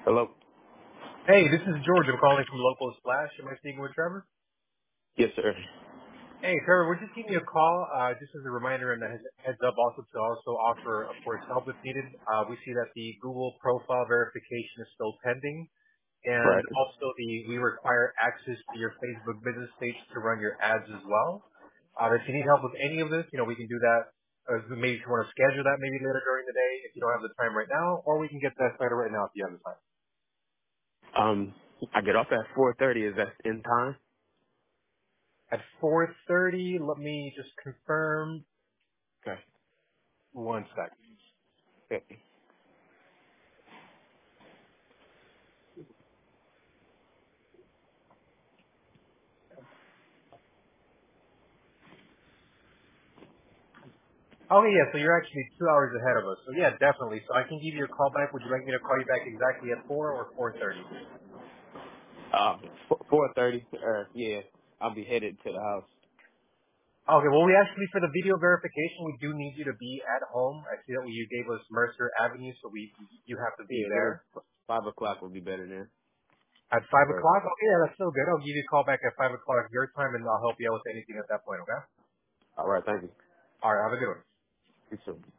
Hello? Hey, this is George. I'm calling from Local Splash. Am I speaking with Trevor? Yes, sir. Hey, Trevor, we're just giving you a call, just as a reminder and a heads up also to also offer, of course, help if needed. We see that the Google profile verification is still pending, and Right. also we require access to your Facebook business page to run your ads as well. If you need help with any of this, we can do that. Maybe if you want to schedule that maybe later during the day if you don't have the time right now, or we can get that started right now if you have the time. Um, I get off at 4:30. Is that in time? At 4:30, let me just confirm. Okay. One sec. Okay. Okay, yeah, so you're actually 2 hours ahead of us. So yeah, definitely. So I can give you a call back. Would you like me to call you back exactly at 4 or 4:30? 4:30. Yeah, I'll be headed to the house. Okay, well, we actually, for the video verification, we do need you to be at home. I see that you gave us Mercer Avenue, so you have to be Yeah, there. 5 o'clock would be better then. At 5 Or, o'clock? Okay, yeah, that's still good. I'll give you a call back at 5 o'clock your time, and I'll help you out with anything at that point, okay? all right, thank you. All right, have a good one. You too.